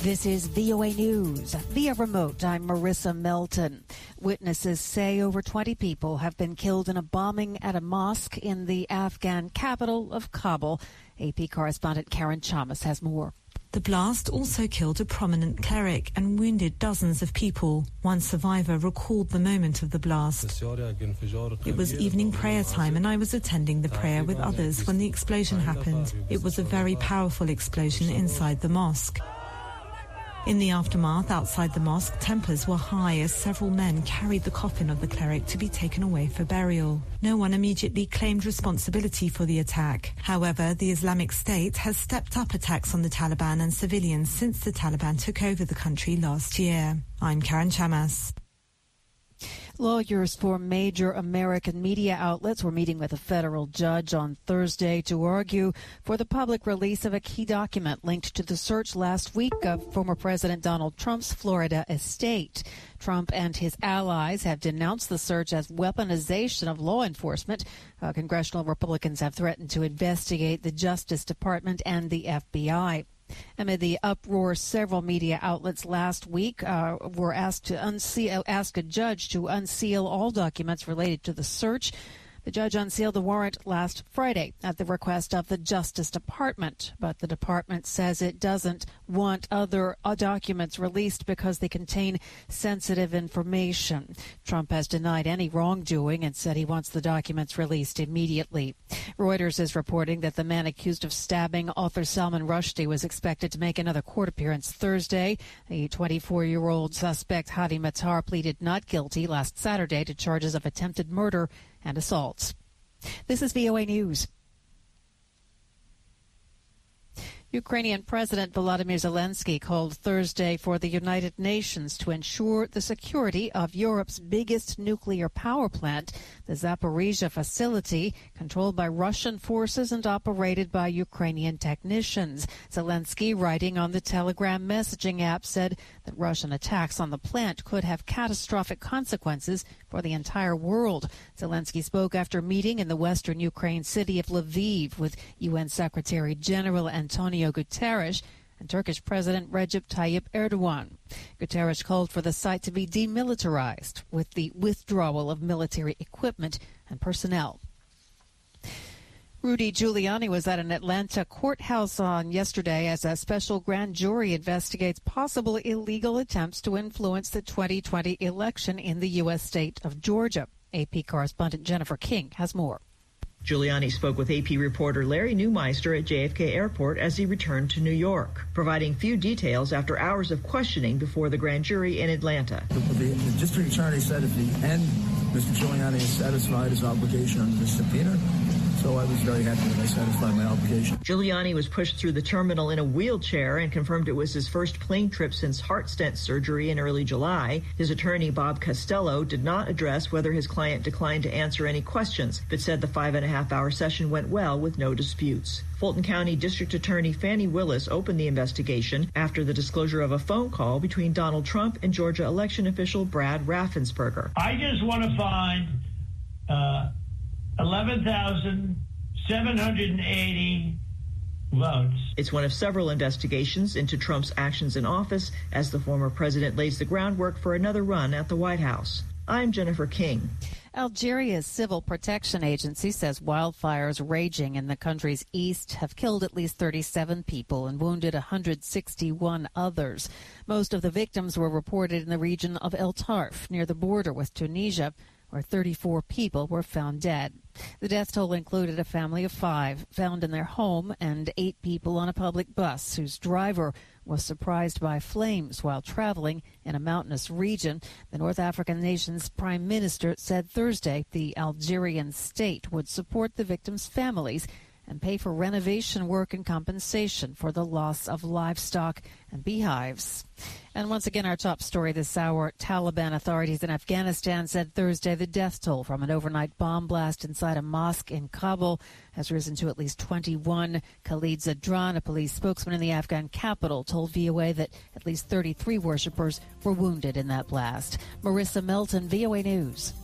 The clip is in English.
This is VOA News. Via remote, I'm Marissa Melton. Witnesses say over 20 people have been killed in a bombing at a mosque in the Afghan capital of Kabul. AP correspondent Karen Chamas has more. The blast also killed a prominent cleric and wounded dozens of people. One survivor recalled the moment of the blast. It was evening prayer time and I was attending the prayer with others when the explosion happened. It was a very powerful explosion inside the mosque. In the aftermath, outside the mosque, tempers were high as several men carried the coffin of the cleric to be taken away for burial. No one immediately claimed responsibility for the attack. However, the Islamic State has stepped up attacks on the Taliban and civilians since the Taliban took over the country last year. I'm Karen Chamas. Lawyers for major American media outlets were meeting with a federal judge on Thursday to argue for the public release of a key document linked to the search last week of former President Donald Trump's Florida estate. Trump and his allies have denounced the search as weaponization of law enforcement. Congressional Republicans have threatened to investigate the Justice Department and the FBI. Amid the uproar, several media outlets last week were asked to ask a judge to unseal all documents related to the search. The judge unsealed the warrant last Friday at the request of the Justice Department, but the department says it doesn't want other documents released because they contain sensitive information. Trump has denied any wrongdoing and said he wants the documents released immediately. Reuters is reporting that the man accused of stabbing author Salman Rushdie was expected to make another court appearance Thursday. The 24-year-old suspect, Hadi Matar, pleaded not guilty last Saturday to charges of attempted murder and assaults. This is VOA News. Ukrainian President Volodymyr Zelensky called Thursday for the United Nations to ensure the security of Europe's biggest nuclear power plant, the Zaporizhzhia facility, controlled by Russian forces and operated by Ukrainian technicians. Zelensky, writing on the Telegram messaging app, said that Russian attacks on the plant could have catastrophic consequences for the entire world. Zelensky spoke after meeting in the western Ukraine city of Lviv with UN Secretary General Antonio Guterres and Turkish President Recep Tayyip Erdogan. Guterres called for the site to be demilitarized with the withdrawal of military equipment and personnel. Rudy Giuliani was at an Atlanta courthouse on yesterday as a special grand jury investigates possible illegal attempts to influence the 2020 election in the U.S. state of Georgia. AP correspondent Jennifer King has more. Giuliani spoke with AP reporter Larry Neumeister at JFK Airport as he returned to New York, providing few details after hours of questioning before the grand jury in Atlanta. The district attorney said at the end, Mr. Giuliani has satisfied his obligation under the subpoena. So I was very happy that I satisfied my obligation. Giuliani was pushed through the terminal in a wheelchair and confirmed it was his first plane trip since heart stent surgery in early July. His attorney, Bob Costello, did not address whether his client declined to answer any questions, but said the 5.5-hour session went well with no disputes. Fulton County District Attorney Fannie Willis opened the investigation after the disclosure of a phone call between Donald Trump and Georgia election official Brad Raffensperger. I just want to find 11,780 votes. It's one of several investigations into Trump's actions in office as the former president lays the groundwork for another run at the White House. I'm Jennifer King. Algeria's Civil Protection Agency says wildfires raging in the country's east have killed at least 37 people and wounded 161 others. Most of the victims were reported in the region of El Tarf, near the border with Tunisia, where 34 people were found dead. The death toll included a family of 5 found in their home and 8 people on a public bus whose driver was surprised by flames while traveling in a mountainous region. The North African nation's prime minister said Thursday the Algerian state would support the victims' families and pay for renovation work and compensation for the loss of livestock and beehives. And once again, our top story this hour, Taliban authorities in Afghanistan said Thursday the death toll from an overnight bomb blast inside a mosque in Kabul has risen to at least 21. Khalid Zadran, a police spokesman in the Afghan capital, told VOA that at least 33 worshippers were wounded in that blast. Marissa Melton, VOA News.